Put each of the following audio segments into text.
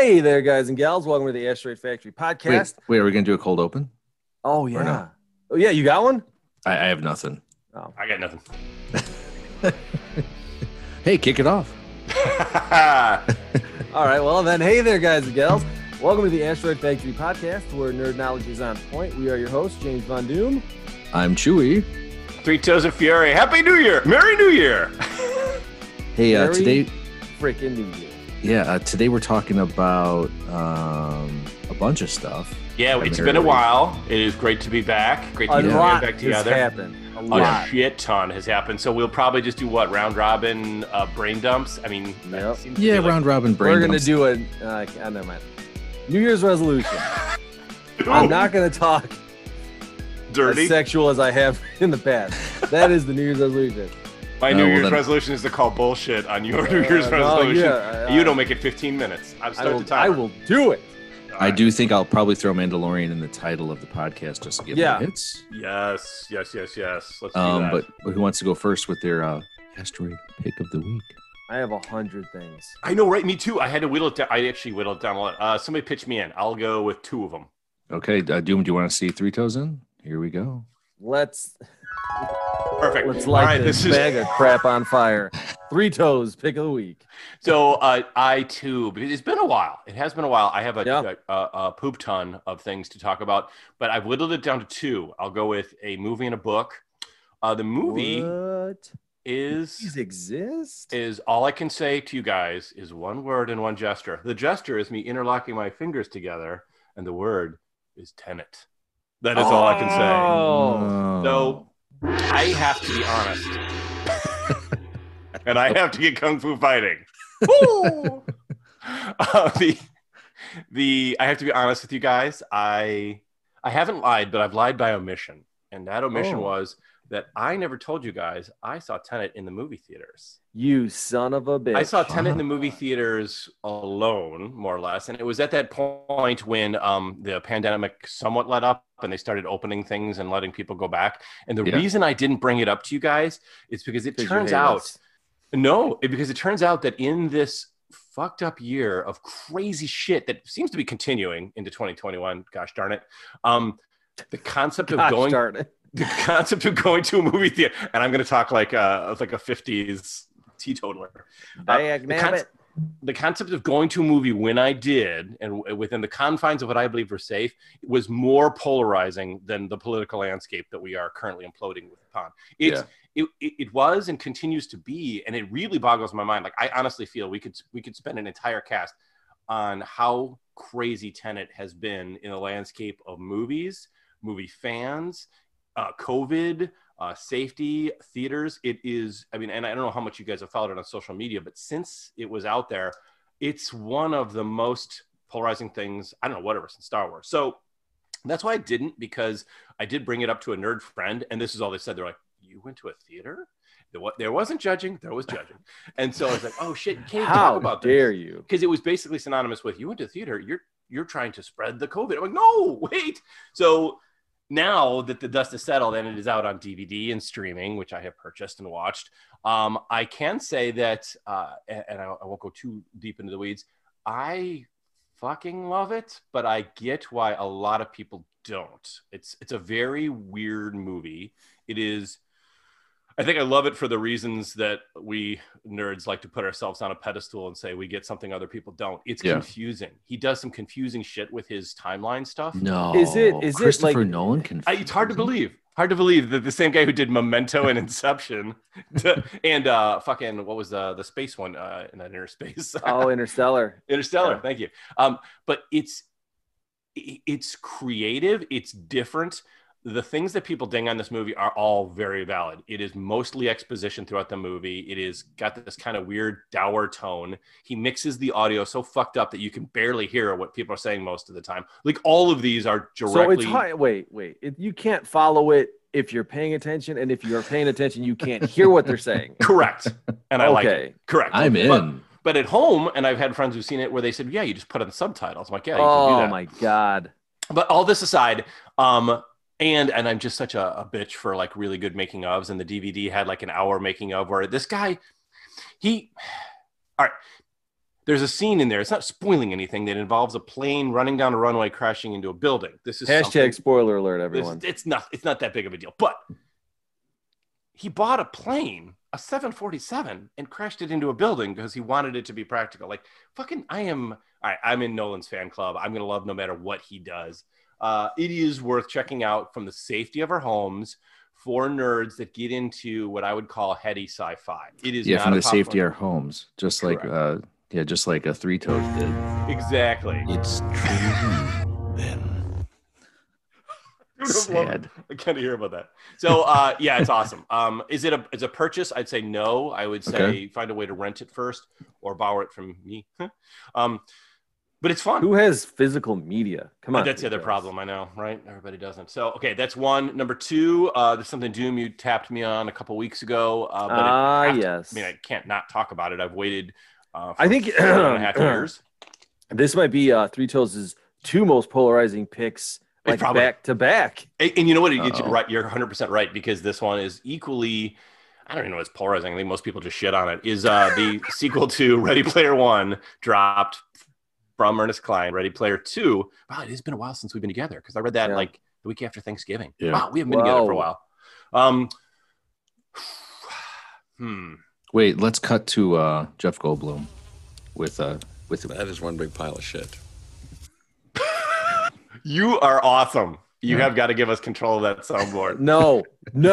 Hey there, guys and gals. Welcome to the Asteroid Factory podcast. Wait, are we going to do a cold open? Oh, yeah. no? Oh, yeah. You got one? I have nothing. Oh. I got nothing. Hey, kick it off. All right. Well, then, hey there, guys and gals. Welcome to the Asteroid Factory podcast, where nerd knowledge is on point. We are your hosts, James Von Doom. I'm Chewy. Three Toes of Fury. Happy New Year. Merry New Year. Hey, Merry today, freaking New Year. today we're talking about a bunch of stuff. Yeah, it's been a while. It is great to be back. Great to A be lot back has together. happened. A A lot. shit ton has happened. So we'll probably just do what? Round robin brain dumps? I mean, that Yep. seems to be like- Round robin brain We're going to dumps. do never mind. New Year's resolution. I'm not going to talk dirty. as sexual as I have in the past. That is the New Year's resolution. My New well Year's then- resolution is to call bullshit on your New Year's no, resolution. yeah, You don't make it 15 minutes. I've started the timer. I will do it. I do think I'll probably throw Mandalorian in the title of the podcast just to give Yeah. it hits. Yes. Let's do that. But who wants to go first with their asteroid pick of the week? I have 100 things. I know, right? Me too. I had to whittle it down. I actually whittled it down a lot. Somebody pitch me in. I'll go with two of them. Okay, Doom, do you want to see Three Toes in? Here we go. Let's Perfect. light All right, this bag of crap on fire. Three Toes pick of the week. So I too, because it's been a while. It has been a while. I have Yeah. a poop ton of things to talk about, but I've whittled it down to two. I'll go with a movie and a book. The movie What? These is exist? all I can say to you guys is one word and one gesture. The gesture is me interlocking my fingers together, and the word is Tenet. That is all I can say. Oh. So I have to be honest, and I have to get kung fu fighting. Woo! I have to be honest with you guys. I haven't lied, but I've lied by omission, and that omission Oh. was that I never told you guys I saw Tenet in the movie theaters. You son of a bitch. I saw Tenet in the movie theaters alone, more or less. And it was at that point when the pandemic somewhat let up and they started opening things and letting people go back. And the Yeah. reason I didn't bring it up to you guys is because it Because you turns hate out, us. because it turns out that in this fucked up year of crazy shit that seems to be continuing into 2021, gosh darn it, the concept of Gosh going darn it. the concept of going to a movie theater, and I'm going to talk like a 50s teetotaler. Dag nabbit. The concept of going to a movie when I did, and within the confines of what I believe were safe, was more polarizing than the political landscape that we are currently imploding upon. It was and continues to be, and it really boggles my mind. Like, I honestly feel we could spend an entire cast on how crazy Tenet has been in the landscape of movies, movie fans, COVID, safety, theaters. It is, I mean, and I don't know how much you guys have followed it on social media, but since it was out there, it's one of the most polarizing things, I don't know, whatever, since Star Wars. So that's why I didn't, because I did bring it up to a nerd friend, and this is all they said. They're like, you went to a theater? There wasn't judging, there was judging. And so I was like, oh shit, you can't even How talk about dare this. you? Because it was basically synonymous with, you went to theater, you're trying to spread the COVID. I'm like, no, wait. So now that the dust is settled and it is out on DVD and streaming, which I have purchased and watched, I can say that, and I won't go too deep into the weeds, I fucking love it, but I get why a lot of people don't. It's a very weird movie. It is. I think I love it for the reasons that we nerds like to put ourselves on a pedestal and say we get something other people don't. It's confusing. He does some confusing shit with his timeline stuff. No. Is it Christopher like- Nolan It's hard to believe. Hard to believe that the same guy who did Memento and Inception and fucking, what was the space one in that inner space? Oh, Interstellar. Interstellar. Yeah. Thank you. But it's creative. It's different. The things that people ding on this movie are all very valid. It is mostly exposition throughout the movie. It is got this kind of weird dour tone. He mixes the audio so fucked up that you can barely hear what people are saying most of the time. Like, all of these are directly. So it's hard. Wait. You can't follow it if you're paying attention, and if you're paying attention, you can't hear what they're saying. Correct. And I like Okay. it. Correct. I'm in. But at home, and I've had friends who've seen it where they said, yeah, you just put on subtitles. I'm like, yeah, you can do Oh that. my God. But all this aside, and I'm just such a bitch for like really good making ofs, and the DVD had like an hour making of where this guy, all right, There's a scene in there. It's not spoiling anything that involves a plane running down a runway, crashing into a building. This is hashtag spoiler alert, everyone. It's not that big of a deal. But he bought a plane, a 747, and crashed it into a building because he wanted it to be practical. Like, fucking, I'm in Nolan's fan club. I'm gonna love no matter what he does. It is worth checking out from the safety of our homes for nerds that get into what I would call heady sci-fi. It is not from the safety of our homes, just like just like a Three Toes did. Exactly. It's true then. Sad. I kind of hear about that. So it's awesome. Is it a purchase? I'd say no. I would say find a way to rent it first or borrow it from me. But it's fun. Who has physical media? Come on. That's the other problem. I know, right? Everybody doesn't. So, okay, that's one. Number two, there's something, Doom, you tapped me on a couple weeks ago. Yes. I can't not talk about it. I've waited I think 4.5 years. This might be Three Toes' two most polarizing picks, like back to back. And you know what? You're 100% right, because this one is equally, I don't even know what's polarizing. I think most people just shit on it. Is the sequel to Ready Player One dropped from Ernest Cline, Ready Player Two. Wow, it has been a while since we've been together, because I read that like the week after Thanksgiving. Yeah. Wow, we haven't been together for a while. Wait, let's cut to Jeff Goldblum with that is one big pile of shit. You are awesome. You have got to give us control of that soundboard. No.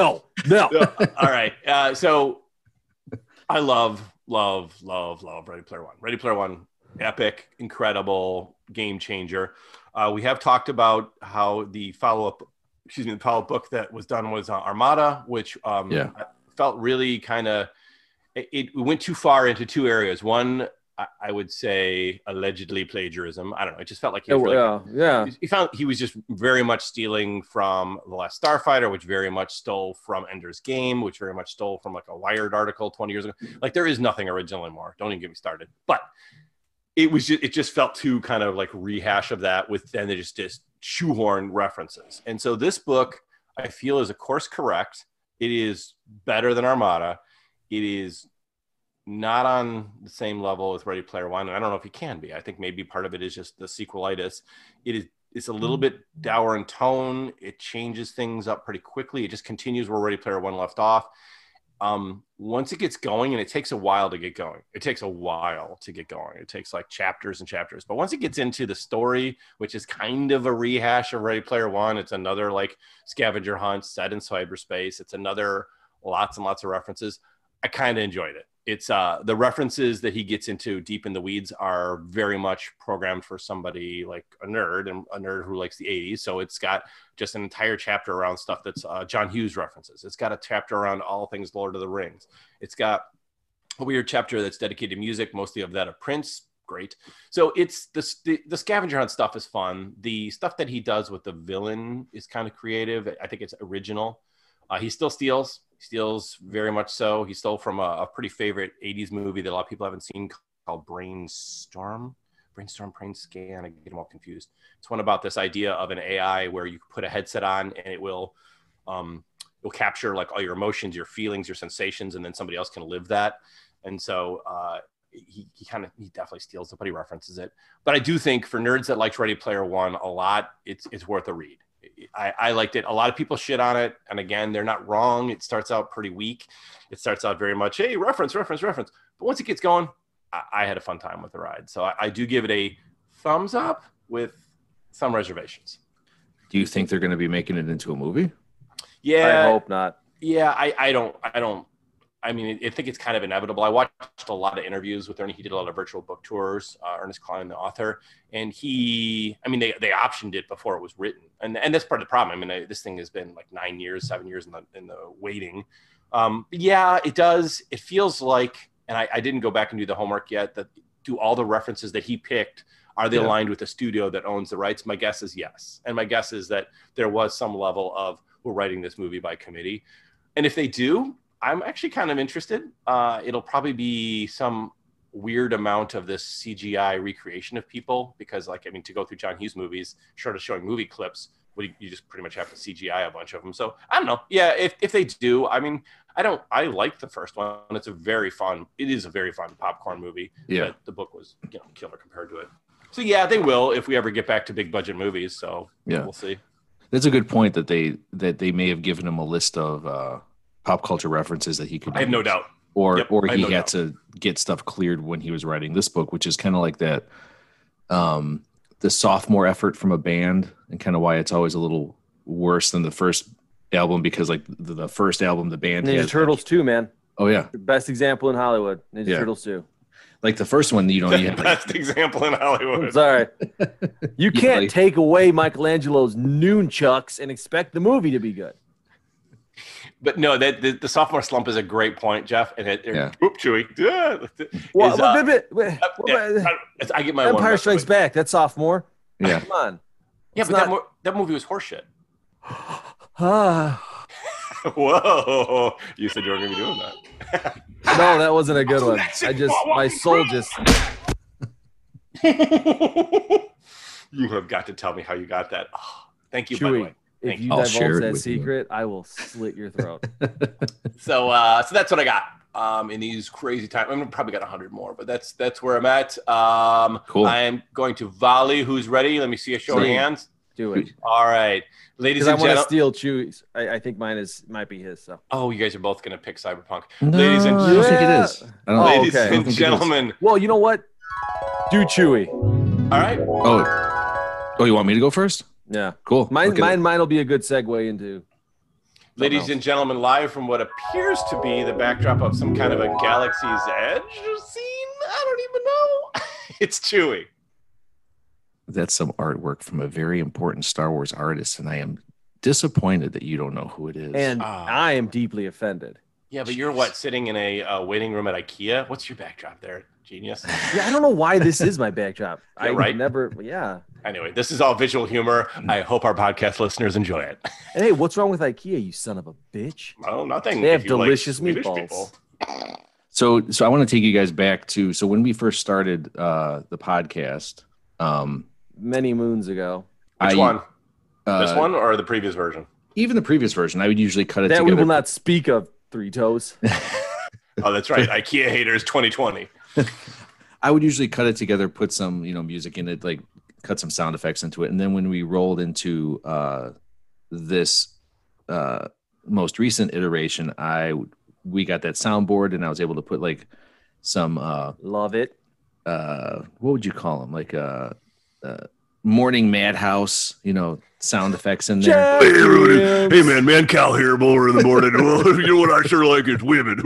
All right. So I love Ready Player One. Ready Player One, epic, incredible, game changer. We have talked about how the follow-up book that was done was Armada, which felt really kind of, it went too far into two areas. One, I would say allegedly plagiarism. I don't know. It just felt like he was just very much stealing from The Last Starfighter, which very much stole from Ender's Game, which very much stole from like a Wired article 20 years ago. Like, there is nothing original anymore. Don't even get me started. But it just felt too kind of like rehash of that, with then they just shoehorn references. And so this book, I feel, is a course correct. It is better than Armada. It is not on the same level as Ready Player One, and I don't know if it can be. I think maybe part of it is just the sequelitis. It's a little bit dour in tone. It changes things up pretty quickly. It just continues where Ready Player One left off. Once it gets going, and it takes a while to get going. It takes like chapters and chapters. But once it gets into the story, which is kind of a rehash of Ready Player One, it's another like scavenger hunt set in cyberspace. It's another lots and lots of references. I kind of enjoyed it. It's the references that he gets into deep in the weeds are very much programmed for somebody like a nerd, and a nerd who likes the 80s. So it's got just an entire chapter around stuff that's John Hughes references. It's got a chapter around all things Lord of the Rings. It's got a weird chapter that's dedicated to music, mostly of that of Prince. Great. So it's the scavenger hunt stuff is fun. The stuff that he does with the villain is kind of creative. I think it's original. He still steals. He steals very much so. He stole from a pretty favorite 80s movie that a lot of people haven't seen called Brainstorm, Brainscan. I get them all confused. It's one about this idea of an AI where you put a headset on and it will capture like all your emotions, your feelings, your sensations, and then somebody else can live that. And so he definitely steals it, but he references it. But I do think for nerds that liked Ready Player One a lot, it's worth a read. I liked it. A lot of people shit on it. And again, they're not wrong. It starts out pretty weak. It starts out very much, hey, reference. But once it gets going, I had a fun time with the ride. So I do give it a thumbs up with some reservations. Do you think they're going to be making it into a movie? Yeah. I hope not. Yeah, I don't. I mean, I think it's kind of inevitable. I watched a lot of interviews with Ernie. He did a lot of virtual book tours, Ernest Cline, the author. And they optioned it before it was written. And that's part of the problem. I mean, this thing has been like 7 years in the waiting. Yeah, it does. It feels like, and I didn't go back and do the homework yet, that do all the references that he picked, are they aligned with the studio that owns the rights? My guess is yes. And my guess is that there was some level of, we're writing this movie by committee. And if they do, I'm actually kind of interested. It'll probably be some weird amount of this CGI recreation of people, because to go through John Hughes movies, short of showing movie clips, you just pretty much have to CGI a bunch of them. So I don't know. Yeah, if they do, I mean, I like the first one. It is a very fun popcorn movie. Yeah. But the book was killer compared to it. So yeah, they will if we ever get back to big budget movies. So yeah, we'll see. That's a good point that they may have given him a list of pop culture references that he could. I have no doubt. Or he had to get stuff cleared when he was writing this book, which is kind of like that, the sophomore effort from a band, and kind of why it's always a little worse than the first album, because like the first album the band Ninja Turtles 2, man. Oh yeah, the best example in Hollywood. Ninja Turtles 2. Like the first one, you have best example in Hollywood. I'm sorry. You can't take away Michelangelo's nunchucks and expect the movie to be good. But no, that the sophomore slump is a great point, Jeff. And Chewy. I get my Empire Strikes Back. That's sophomore. Yeah, come on. Yeah, but that movie was horseshit. Whoa! You said you were going to be doing that. No, that wasn't a good one. My soul just. You have got to tell me how you got that. Oh, thank you, Chewy, by the way. If you divulge that secret, I will slit your throat. So that's what I got in these crazy times. I'm probably got 100 more, but that's where I'm at. Cool. I am going to volley. Who's ready? Let me see a show of hands. Do it. All right, ladies and gentlemen. I want to steal Chewy's. I think mine might be his. So. Oh, you guys are both going to pick Cyberpunk. No, ladies and I don't think it is. Ladies and gentlemen. Well, you know what? Do Chewy. All right. Oh, you want me to go first? Yeah. Cool. Mine will be a good segue into. Ladies and gentlemen, live from what appears to be the backdrop of some kind of a Galaxy's Edge scene. I don't even know. It's Chewy. That's some artwork from a very important Star Wars artist, and I am disappointed that you don't know who it is. And I am deeply offended. Yeah, but you're sitting in a waiting room at IKEA? What's your backdrop there, genius? Yeah, I don't know why this is my backdrop. Yeah. Anyway, this is all visual humor. I hope our podcast listeners enjoy it. And hey, what's wrong with IKEA, you son of a bitch? Oh, nothing. They have delicious meatballs. So I want to take you guys back to when we first started the podcast. Many moons ago. Which one? This one or the previous version? Even the previous version. I would usually cut it together. That we will not speak of, Three Toes. Oh, that's right. IKEA haters 2020. I would usually cut it together, put some music in it, like cut some sound effects into it. And then when we rolled into this most recent iteration, we got that soundboard, and I was able to put like some love it. What would you call them? Like morning madhouse, sound effects in there. Hey man, Cal here, more in the morning. You know what I sure like is women.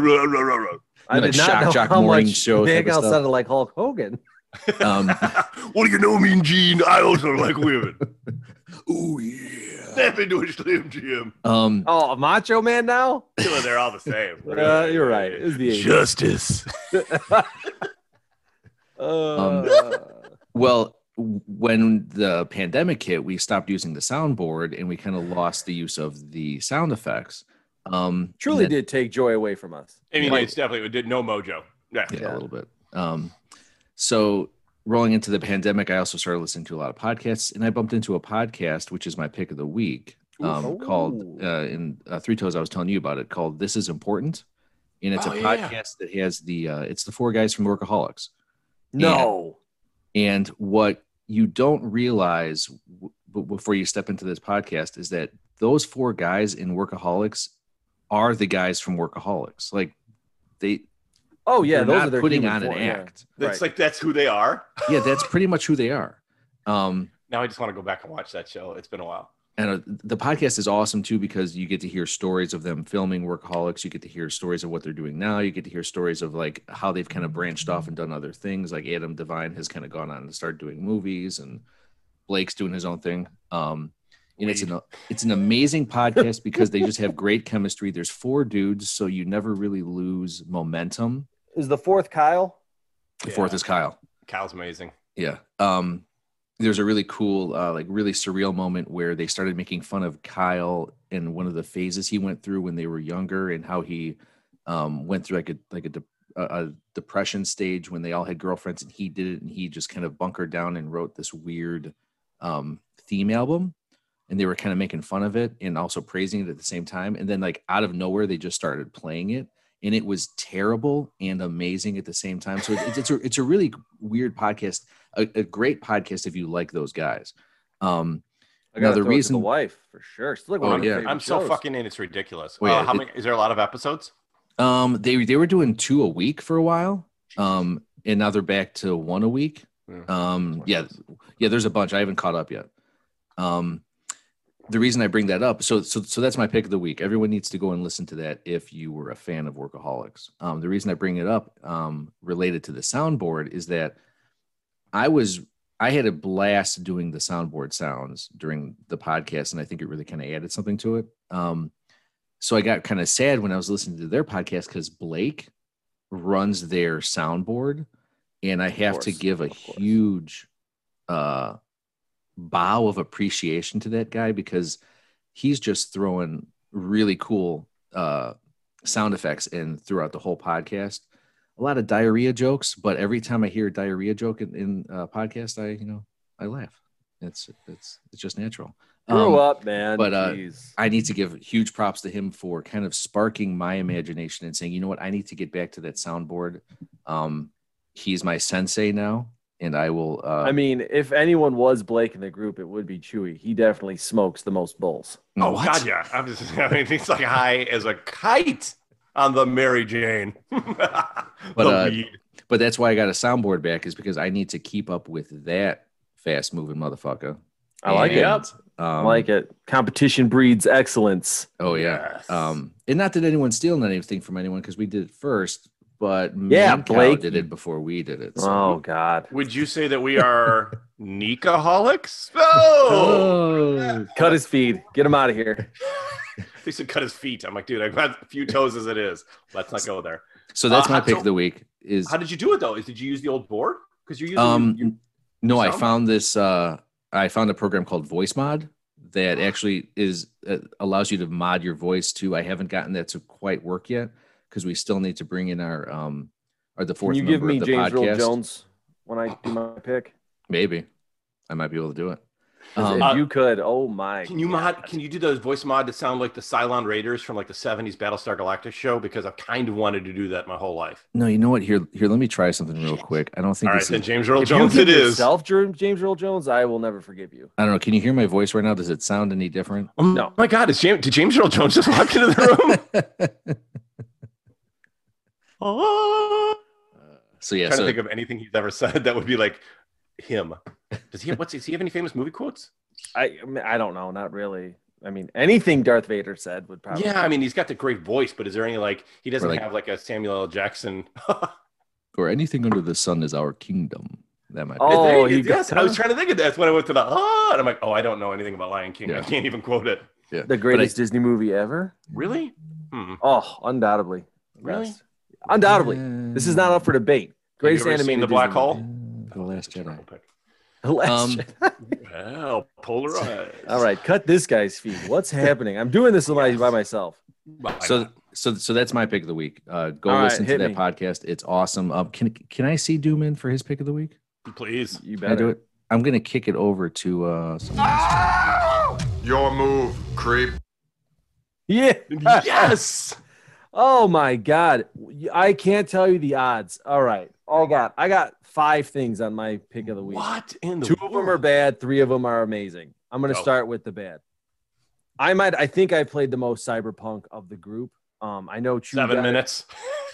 I did not know how morning much show. Big Al sounded like Hulk Hogan. What do you know, Mean Gene? I also like women. Oh yeah, nothing to a Slim Jim. Macho Man now? They're all the same. You're right. It's the 80s. Justice. Well, when the pandemic hit, we stopped using the soundboard, and we kind of lost the use of the sound effects. Truly did take joy away from us. I mean, it's definitely did no mojo. Yeah, a little bit. So rolling into the pandemic, I also started listening to a lot of podcasts, and I bumped into a podcast, which is my pick of the week, called in Three Toes. I was telling you about it, called This Is Important. And it's a podcast that has it's the four guys from Workaholics. No. And what you don't realize before you step into this podcast is that those four guys in Workaholics are the guys from Workaholics. Like those are not their putting on an act. That's that's who they are. Yeah, that's pretty much who they are. Now I just want to go back and watch that show. It's been a while. And the podcast is awesome too, because you get to hear stories of them filming Workaholics. You get to hear stories of what they're doing now. You get to hear stories of like how they've kind of branched off and done other things. Like Adam Devine has kind of gone on to start doing movies, and Blake's doing his own thing. And it's an amazing podcast because they just have great chemistry. There's four dudes, so you never really lose momentum. Is the fourth Kyle? The fourth is Kyle. Kyle's amazing. Yeah. There's a really cool, really surreal moment where they started making fun of Kyle and one of the phases he went through when they were younger, and how he went through a depression stage when they all had girlfriends and he did it, and he just kind of bunkered down and wrote this weird theme album. and they were kind of making fun of it and also praising it at the same time. And then like out of nowhere, they just started playing it, and it was terrible and amazing at the same time. So it's a really weird podcast, a great podcast if you like those guys. I got the reason, the wife for sure. It's like I'm so fucking in. It's ridiculous. How many? Is there a lot of episodes? They were doing 2 a week for a while, and now they're back to 1 a week. Yeah. There's a bunch. I haven't caught up yet. The reason I bring that up, so that's my pick of the week. Everyone needs to go and listen to that if you were a fan of Workaholics. The reason I bring it up, related to the soundboard, is that I had a blast doing the soundboard sounds during the podcast, and I think it really kind of added something to it. So I got kind of sad when I was listening to their podcast because Blake runs their soundboard, and I have to give a huge bow of appreciation to that guy because he's just throwing really cool sound effects in throughout the whole podcast. A lot of diarrhea jokes, but every time I hear a diarrhea joke in a podcast, I laugh. It's just natural. Grow up, man. But I need to give huge props to him for kind of sparking my imagination and saying, you know what, I need to get back to that soundboard. He's my sensei now, and I will. I mean, if anyone was Blake in the group, it would be Chewy. He definitely smokes the most bowls. Oh, what? God, yeah. I mean, he's like high as a kite on the Mary Jane. But that's why I got a soundboard back, is because I need to keep up with that fast moving motherfucker. I like it. I like it. Competition breeds excellence. Oh yeah. Yes. And not that anyone's stealing anything from anyone, because we did it first, but Blake did it before we did it. So. Oh God. Would you say that we are Nikaholics? Oh! Cut his feed. Get him out of here. They said cut his feet. I'm like, dude, I've got a few toes as it is. Let's not go there. So that's my pick of the week. Is how did you do it though? Did you use the old board? Because you're using no, I found this. I found a program called VoiceMod that actually allows you to mod your voice too. I haven't gotten that to quite work yet because we still need to bring in our the fourth. Can you give me James Earl Jones when I do my pick? Maybe I might be able to do it. If you could, oh my! Can you do those voice mod to sound like the Cylon Raiders from like the '70s Battlestar Galactica show? Because I've kind of wanted to do that my whole life. No, you know what? Here, let me try something real quick. I don't think. All right, then James Earl Jones. It is James Earl Jones. I will never forgive you. I don't know. Can you hear my voice right now? Does it sound any different? No. Oh my God! Did James Earl Jones just walk into the room? So yeah, I'm trying to think of anything he's ever said that would be like him. Does he have any famous movie quotes? I don't know, not really. I mean, anything Darth Vader said would probably. Yeah, I mean, he's got the great voice, but is there any he doesn't have like a Samuel L. Jackson? Or anything under the sun is our kingdom. That might. Oh, yes. I was trying to think of that. That's when I went to the and I'm like, oh, I don't know anything about Lion King. Yeah. I can't even quote it. Yeah, the greatest Disney movie ever. Really? Oh, undoubtedly. Really? Yes. Undoubtedly. This is not up for debate. Greatest animated. The Black Hole. The Last Jedi. The Last Jedi. Well, polarized. All right, cut this guy's feed. What's happening? I'm doing this by myself. So that's my pick of the week. Go listen to that podcast. It's awesome. Can I see Dooman for his pick of the week? Please. You better do it. I'm gonna kick it over to someone else. Your move, creep. Yeah. Yes. Oh my God. I can't tell you the odds. All right. I got 5 things on my pick of the week. What in the 2 of them are bad, 3 of them are amazing. I'm going to start with the bad. I think I played the most Cyberpunk of the group. I know 7 minutes.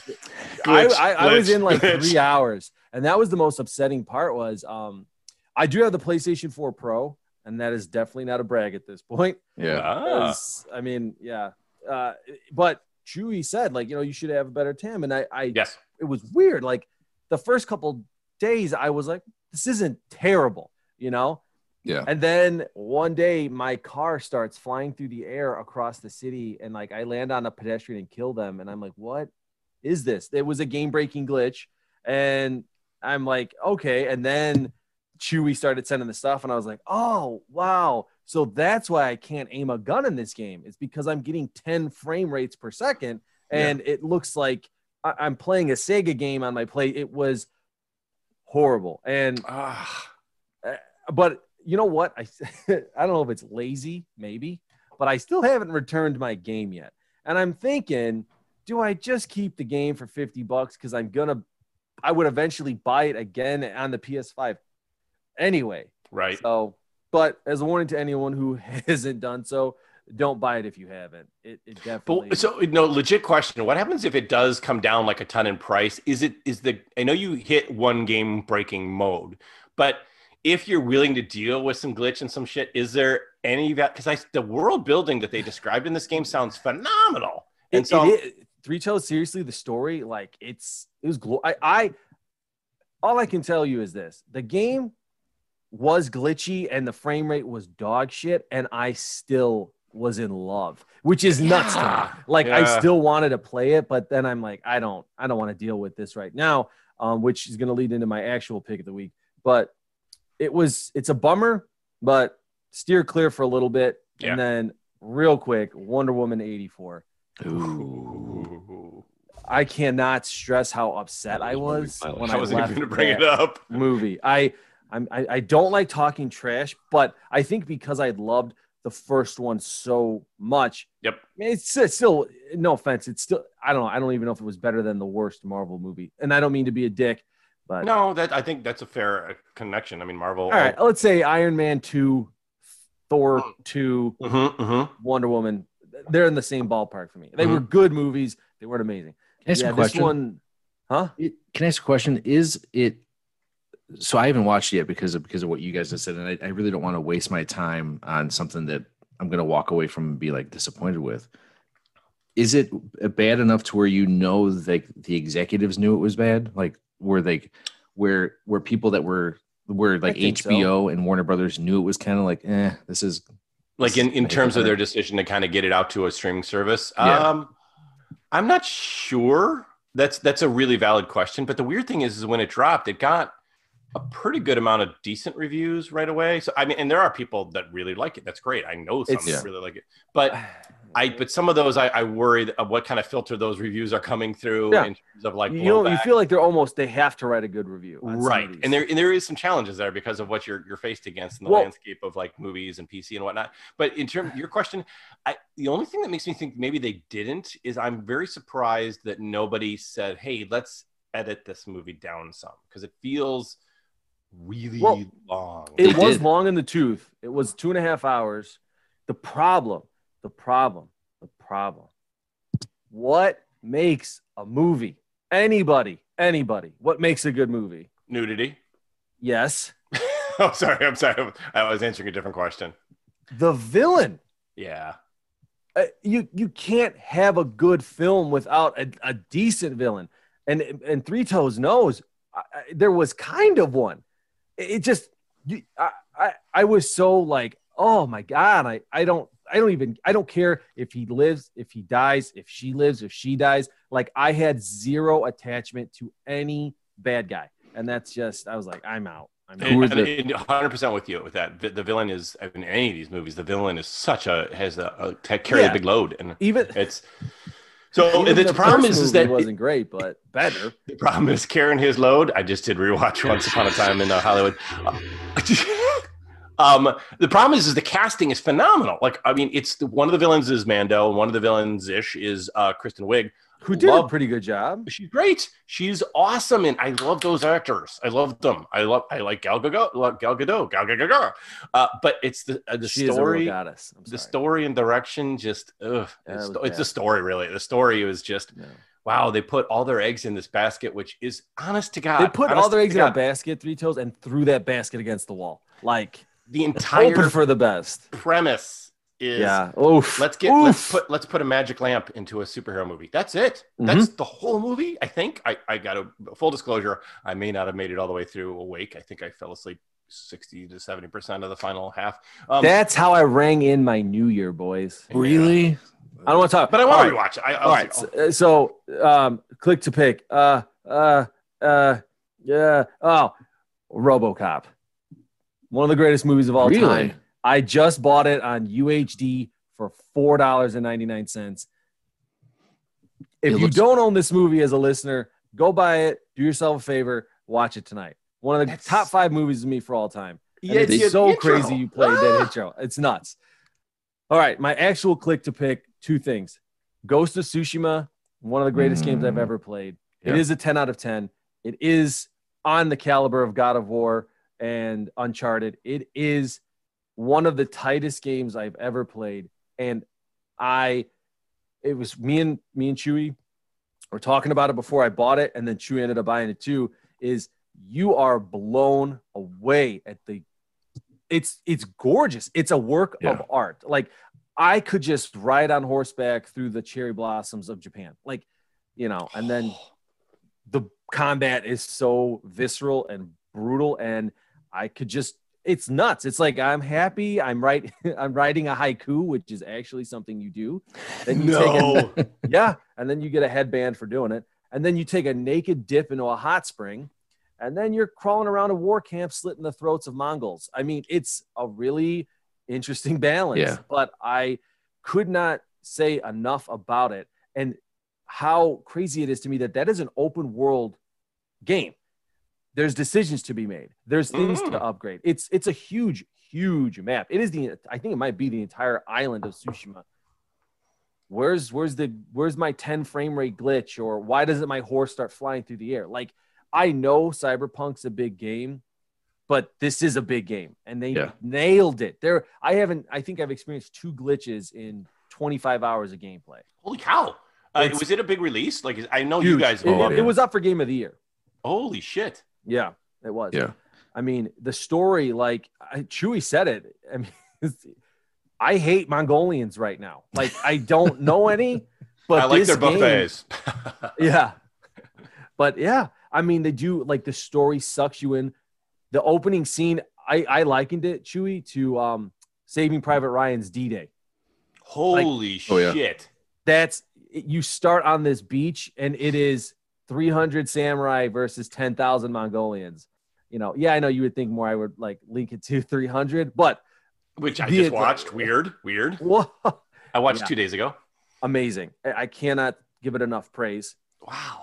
I was in like 3 hours, and that was the most upsetting part. Was I do have the PlayStation 4 Pro, and that is definitely not a brag at this point. Yeah. I mean, yeah. But Chewy said, you should have a better TAM, and yes, it was weird. Like the first couple days, I was like, this isn't terrible, Yeah. And then one day, my car starts flying through the air across the city, and I land on a pedestrian and kill them, and I'm like, what is this? It was a game-breaking glitch, and I'm like, okay. And then Chewy started sending the stuff, and I was like, oh wow. So that's why I can't aim a gun in this game. It's because I'm getting 10 frame rates per second, and it looks like I'm playing a Sega game on my play. It was horrible. And but you know what? I don't know if it's lazy, maybe, but I still haven't returned my game yet. And I'm thinking, do I just keep the game for $50? Because I would eventually buy it again on the PS5 anyway. Right. So, but as a warning to anyone who hasn't done so, don't buy it if you haven't. It definitely. But, so no, legit question. What happens if it does come down like a ton in price? I know you hit one game breaking mode, but if you're willing to deal with some glitch and some shit, is there any because the world building that they described in this game sounds phenomenal. And Three Toes, seriously, the story, like it was all I can tell you is this: the game was glitchy and the frame rate was dog shit, and I still was in love, which is nuts to me. Like I still wanted to play it, but then I'm like, I don't want to deal with this right now, which is going to lead into my actual pick of the week. But it's a bummer, but steer clear for a little bit. And then real quick, Wonder Woman 84. Ooh. I cannot stress how upset I was when I wasn't left even going to bring it up. movie. I don't like talking trash, but I think because I loved the first one so much. Yep. It's still, no offense. It's still, I don't even know if it was better than the worst Marvel movie. And I don't mean to be a dick, but no, I think that's a fair connection. I mean, Marvel. All right. Let's say Iron Man 2, Thor 2, Wonder Woman. They're in the same ballpark for me. They were good movies. They weren't amazing. Can I ask a question? This one, huh? Can I ask a question? Is it? So I haven't watched it yet because of what you guys have said, and I really don't want to waste my time on something that I'm going to walk away from and be like disappointed with. Is it bad enough to where like the executives knew it was bad? Like were people that were like HBO and Warner Brothers knew it was kind of like, this is like in terms of their decision to kind of get it out to a streaming service. Yeah. I'm not sure. That's a really valid question. But the weird thing is when it dropped, it got a pretty good amount of decent reviews right away. So I mean, and there are people that really like it. That's great. I know some that really like it. But some of those I worry of what kind of filter those reviews are coming through in terms of like you feel like they have to write a good review, right? And there is some challenges there because of what you're faced against in the landscape of like movies and PC and whatnot. But in terms of your question, the only thing that makes me think maybe they didn't is I'm very surprised that nobody said, "Hey, let's edit this movie down some," because it feels really long. It was long in the tooth. It was 2.5 hours. The problem. What makes a movie? Anybody. What makes a good movie? Nudity. Yes. I'm sorry. I was answering a different question. The villain. Yeah. You can't have a good film without a decent villain. And Three Toes knows there was kind of one. It just, I was so like, oh my God, I don't care if he lives, if he dies, if she lives, if she dies. Like I had zero attachment to any bad guy. And that's just, I was like, I'm out. 100% with you with that. The villain is, in any of these movies, the villain is carry a big load. And it's, so the problem is that it wasn't great, but better. The problem is carrying his load. I just did rewatch Once Upon a Time in Hollywood. The problem is the casting is phenomenal. Like, I mean, one of the villains is Mando, and one of the villains is Kristen Wiig, who did a pretty good job. She's great. She's awesome, and I love those actors. I love them. I like Gal Gadot. But it's the story. The story and direction just it's the story really. The story was just wow. They put all their eggs in this basket, which is honest to God. They put all their eggs in a basket, Three Toes, and threw that basket against the wall. Like the entire hoping for the best premise is let's put a magic lamp into a superhero movie. That's it. That's the whole movie. I think I got a full disclosure. I may not have made it all the way through awake. I think I fell asleep 60 to 70% of the final half. That's how I rang in my New Year, boys. Really? I don't want to talk, but I want to rewatch it. All right. So click to pick. RoboCop. One of the greatest movies of all time. I just bought it on UHD for $4.99. If you don't own this movie as a listener, go buy it. Do yourself a favor. Watch it tonight. One of the top 5 movies of me for all time. And it's so crazy you played that intro. It's nuts. All right, my actual click to pick 2 things. Ghost of Tsushima, one of the greatest games I've ever played. Yeah. It is a 10 out of 10. It is on the caliber of God of War and Uncharted. It is one of the tightest games I've ever played. And it was me and Chewy were talking about it before I bought it, and then Chewy ended up buying it too, is you are blown away at it's gorgeous. It's a work of art. Like, I could just ride on horseback through the cherry blossoms of Japan. Like, and then the combat is so visceral and brutal, and I could just, it's nuts. It's like, I'm happy. I'm writing a haiku, which is actually something you do. Then you and then you get a headband for doing it. And then you take a naked dip into a hot spring, and then you're crawling around a war camp slitting the throats of Mongols. I mean, it's a really interesting balance, but I could not say enough about it and how crazy it is to me that is an open world game. There's decisions to be made. There's things to upgrade. It's a huge, huge map. It is I think it might be the entire island of Tsushima. Where's my 10 frame rate glitch, or why doesn't my horse start flying through the air? Like, I know Cyberpunk's a big game, but this is a big game, and they nailed it. I think I've experienced 2 glitches in 25 hours of gameplay. Holy cow. Was it a big release? Like, I know huge. You guys it was up for Game of the Year. Holy shit. Yeah, it was. Yeah. I mean, the story, like Chewy said it. I mean, I hate Mongolians right now. Like, I don't know any, but I like their buffets. Yeah. But yeah, I mean, they do, like, the story sucks you in. The opening scene, I likened it, Chewy, to Saving Private Ryan's D-Day. Holy shit. That's, you start on this beach, and it is 300 samurai versus 10,000 Mongolians. I know you would think more I would, like, link it to 300, but which I just watched. Weird. Whoa. I watched 2 days ago. Amazing. I cannot give it enough praise. Wow.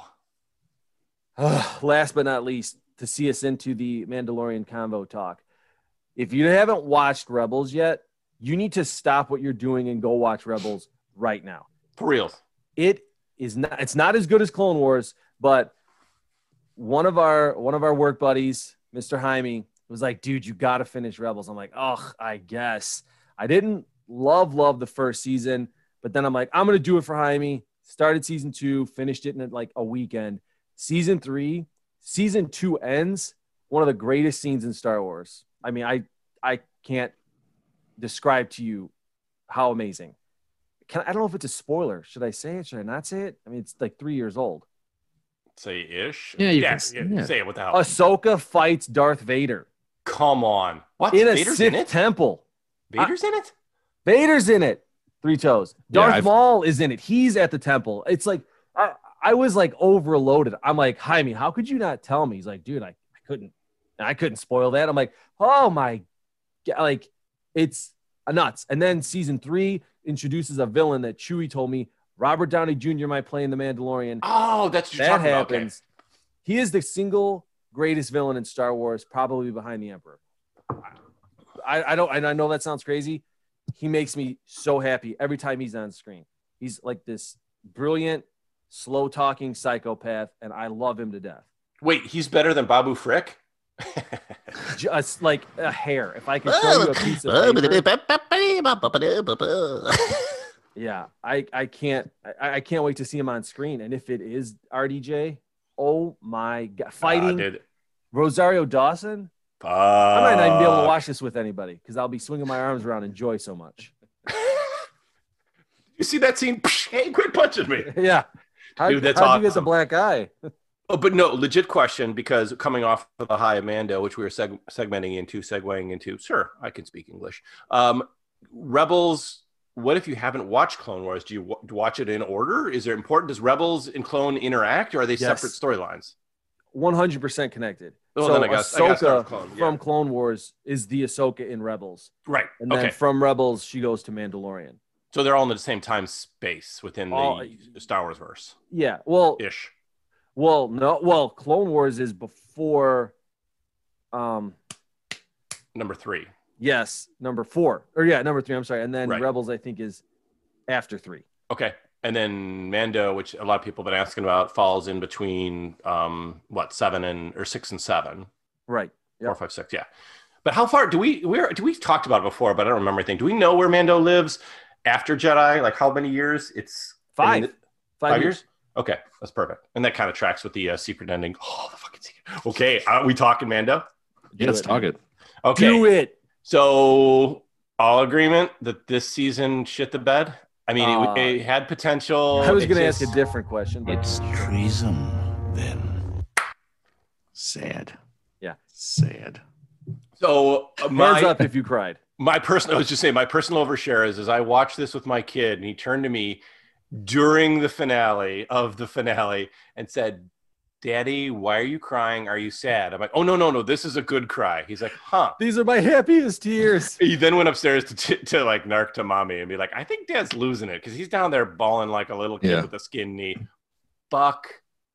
Last but not least, to see us into the Mandalorian convo talk. If you haven't watched Rebels yet, you need to stop what you're doing and go watch Rebels right now. For real. It's not as good as Clone Wars, but one of our work buddies, Mr. Jaime, was like, dude, you got to finish Rebels. I'm like, oh, I guess. I didn't love the first season, but then I'm like, I'm going to do it for Jaime. Started season 2, finished it in like a weekend. Season 2 ends, one of the greatest scenes in Star Wars. I mean, I can't describe to you how amazing. I don't know if it's a spoiler. Should I say it? Should I not say it? I mean, it's like 3 years old. Say ish. Yeah, you can say it without. Ahsoka fights Darth Vader. Come on. What? In a Vader's Sith in it? temple. Vader's in it? Vader's in it. 3 toes. Darth Maul is in it. He's at the temple. It's like, I was like overloaded. I'm like, Jaime, how could you not tell me? He's like, dude, I couldn't spoil that. I'm like, oh my God. Like, it's nuts. And then season 3 introduces a villain that Chewie told me Robert Downey Jr. might play in The Mandalorian. Oh, that's what you're talking about. Okay. He is the single greatest villain in Star Wars, probably behind the Emperor. I know that sounds crazy. He makes me so happy every time he's on screen. He's like this brilliant, slow-talking psychopath, and I love him to death. Wait, he's better than Babu Frick? Just like a hair. If I could show you a piece of paper. Yeah, I can't wait to see him on screen. And if it is RDJ, oh my God, fighting Rosario Dawson. I might not even be able to watch this with anybody because I'll be swinging my arms around and enjoy so much. You see that scene? Hey, quit punching me. Yeah. Dude, that's how'd awesome. You get the black eye? Oh, but no, legit question, because coming off of the High Amanda, which we were segueing into, sure, I can speak English. Rebels, what if you haven't watched Clone Wars? Do you watch it in order? Is it important? Does Rebels and Clone interact, or are they separate storylines? 100% connected. Well, so then I guess Ahsoka from Clone Wars is the Ahsoka in Rebels. Right. And then from Rebels, she goes to Mandalorian. So they're all in the same time space within the Star Wars verse. Yeah. Well, ish. Well, no. Well, Clone Wars is before. No, number 3. Yes, number 4. Or yeah, number 3. I'm sorry. And then Right. Rebels, I think, is after 3. Okay. And then Mando, which a lot of people have been asking about, falls in between 6 and 7. Right. 4, 5, 6. Yeah. But how far do we talked about it before, but I don't remember anything. Do we know where Mando lives after Jedi? Like how many years? It's 5. 5 years? Okay, that's perfect. And that kind of tracks with the secret ending. Oh, the fucking secret. Okay, are we talking Mando? Yeah, let's talk it. Okay. Do it. So all agreement that this season shit the bed? I mean, it had potential. I was going to ask a different question. But It's treason, then. Sad. Yeah. Sad. So hands up if you cried. my personal overshare is I watched this with my kid, and he turned to me during the finale and said, "Daddy, why are you crying? Are you sad?" I'm like, "Oh, no, this is a good cry." He's like, "Huh." These are my happiest tears. He then went upstairs to like narc to mommy and be like, "I think Dad's losing it," because he's down there bawling like a little kid with a skin knee. Fuck,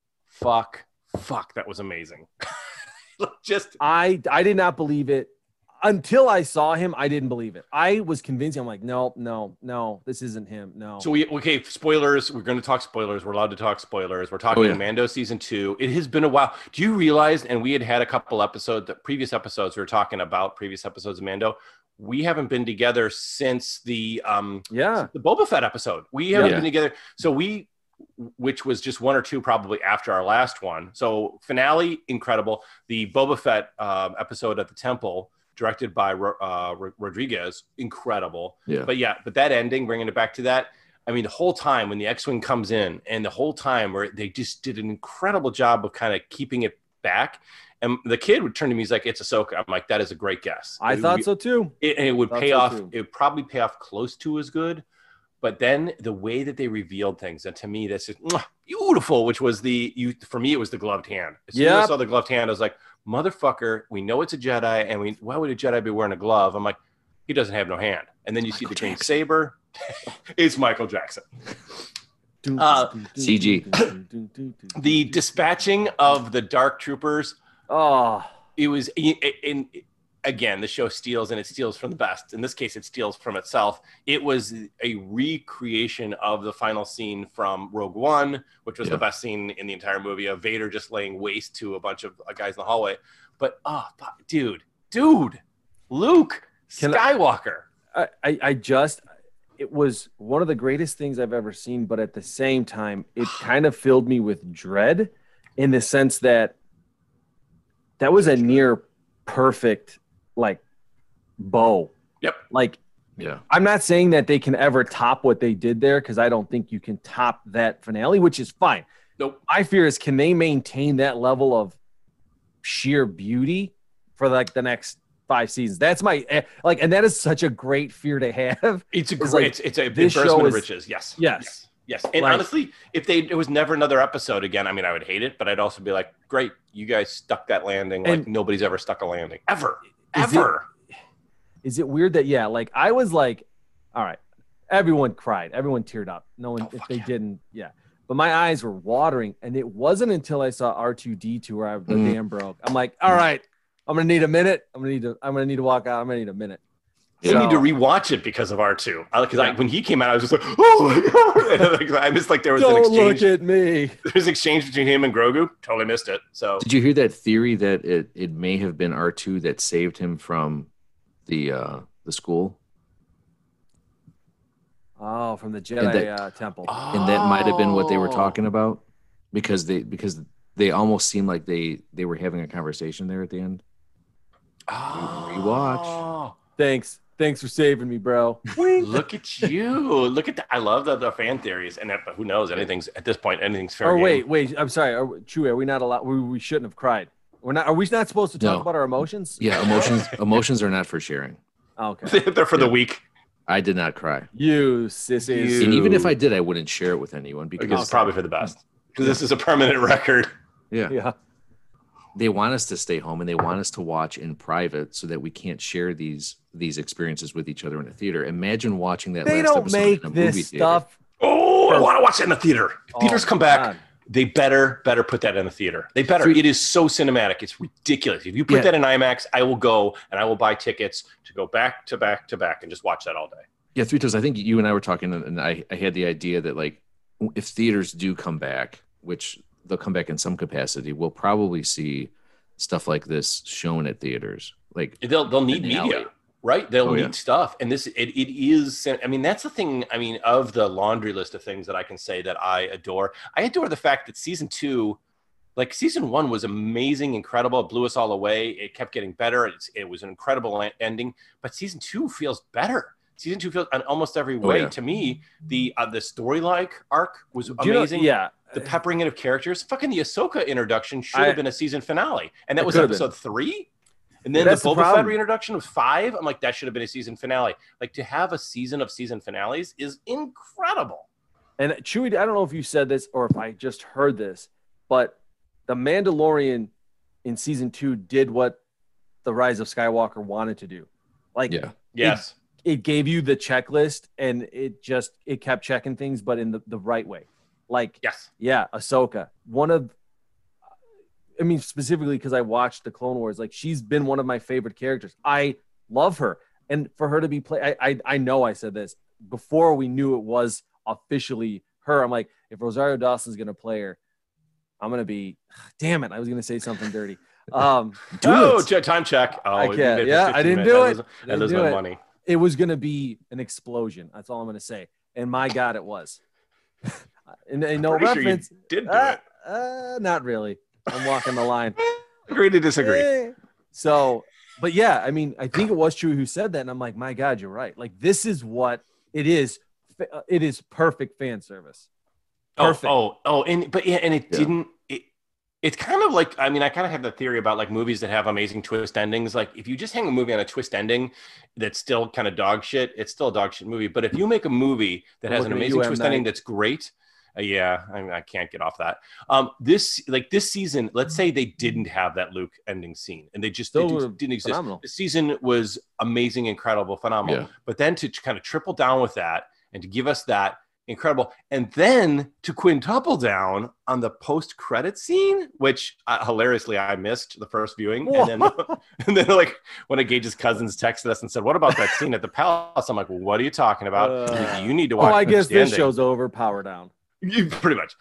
that was amazing. Just I did not believe it until I saw him. I didn't believe it. I was convinced. I'm like, no, this isn't him. No. So spoilers. We're going to talk spoilers. We're allowed to talk spoilers. We're talking Mando season 2. It has been a while. Do you realize? And we had a couple episodes, previous episodes. We were talking about previous episodes of Mando. We haven't been together since the Boba Fett episode. We haven't been together. So which was just 1 or 2 probably after our last one. So finale, incredible. The Boba Fett episode at the temple, directed by Rodriguez, incredible. Yeah. But that ending, bringing it back to that, I mean, the whole time when the X-Wing comes in and the whole time where they just did an incredible job of kind of keeping it back. And the kid would turn to me, he's like, "It's Ahsoka." I'm like, "That is a great guess." I thought so too. It would pay off. It would probably pay off close to as good. But then the way that they revealed things, and to me, that's just beautiful, which was for me, it was the gloved hand. As soon as I saw the gloved hand, I was like, "Motherfucker, we know it's a Jedi, and why would a Jedi be wearing a glove?" I'm like, he doesn't have no hand. And then you see the green saber. It's Michael Jackson. CG. The dispatching of the Dark Troopers. Oh, it was again, the show steals, and it steals from the best. In this case, it steals from itself. It was a recreation of the final scene from Rogue One, which was the best scene in the entire movie, of Vader just laying waste to a bunch of guys in the hallway. But, dude, Luke Skywalker. It was one of the greatest things I've ever seen, but at the same time, it kind of filled me with dread in the sense that was a near perfect bow. Yep. I'm not saying that they can ever top what they did there, because I don't think you can top that finale, which is fine. Nope. My fear is, can they maintain that level of sheer beauty for the next 5 seasons? That's my and that is such a great fear to have. It's a embarrassment of riches. Yes. And honestly, if it was never another episode again, I mean, I would hate it, but I'd also be like, great, you guys stuck that landing like nobody's ever stuck a landing ever. Is it weird that I was like, all right, everyone cried, everyone teared up. No one, if they didn't, but my eyes were watering, and it wasn't until I saw R2D2 where the dam broke. I'm like, all right, I'm gonna need a minute. I'm gonna need to walk out. I'm gonna need a minute. I need to rewatch it because of R2. Because when he came out, I was just like, "Oh my god!" I missed there was an exchange. Don't look at me. There's an exchange between him and Grogu. Totally missed it. So did you hear that theory that it may have been R2 that saved him from the school? Oh, from the Jedi temple. And that might have been what they were talking about, because they almost seemed like they were having a conversation there at the end. Rewatch. Thanks for saving me, bro. Look at you. Look at that. I love the fan theories. And who knows? Anything's fair. Or wait. I'm sorry. Chewie, are we not allowed? We shouldn't have cried. Are we not supposed to talk about our emotions? Yeah, emotions are not for sharing. Okay. They're for the weak. I did not cry. You sissies. And even if I did, I wouldn't share it with anyone, because it's probably for the best. Because this is a permanent record. Yeah. They want us to stay home, and they want us to watch in private so that we can't share these experiences with each other in a theater. Imagine watching that. They last don't episode make in a this movie stuff. Oh, I want to watch it in the theater. If theaters come back. They better put that in the theater. They better. It is so cinematic. It's ridiculous. If you put that in IMAX, I will go and I will buy tickets to go back to back to back and just watch that all day. Yeah, Three Toes. I think you and I were talking, and I had the idea that like if theaters do come back, which they'll come back in some capacity, we'll probably see stuff like this shown at theaters. Like they'll need media. Right. They'll need stuff. And this, it is, I mean, that's the thing. I mean, of the laundry list of things that I can say that I adore the fact that season 2, like season 1 was amazing, incredible. It blew us all away. It kept getting better. It was an incredible ending, but season 2 feels better. Season 2 feels in almost every way. To me, the story-like arc was amazing. The peppering in of characters, fucking the Ahsoka introduction should have been a season finale. And that was episode 3. And then the Boba Fett reintroduction was 5. I'm like, that should have been a season finale. Like, to have a season of season finales is incredible. And Chewie, I don't know if you said this or if I just heard this, but The Mandalorian in season 2 did what The Rise of Skywalker wanted to do. Like, it gave you the checklist and it kept checking things, but in the right way. Like, Ahsoka, specifically because I watched the Clone Wars, like she's been one of my favorite characters. I love her. And for her to be I know I said this before we knew it was officially her. I'm like, if Rosario Dawson's going to play her, I'm going to be, damn it. I was going to say something dirty. Time check. I can't. I didn't do it. I lose my money. It was going to be an explosion. That's all I'm going to say. And my God, it was. and no reference. Sure you did do it. Not really. I'm walking the line. Agree to disagree. So, but yeah, I mean, I think it was Chewie who said that, and I'm like, my God, you're right. Like, this is what it is. It is perfect fan service. Perfect. Didn't. It's kind of like, I mean, I kind of have the theory about like movies that have amazing twist endings. Like, if you just hang a movie on a twist ending that's still kind of dog shit, it's still a dog shit movie. But if you make a movie that has an amazing twist ending that's great. I can't get off that. This season, let's say they didn't have that Luke ending scene and they just didn't exist. Phenomenal. The season was amazing, incredible, phenomenal. Yeah. But then to kind of triple down with that and to give us that incredible, and then to quintuple down on the post-credit scene, which hilariously I missed the first viewing, and then like one of Gage's cousins texted us and said, "What about that scene at the palace?" I'm like, "Well, what are you talking about? You need to watch." I guess this show's over. Power down. Pretty much.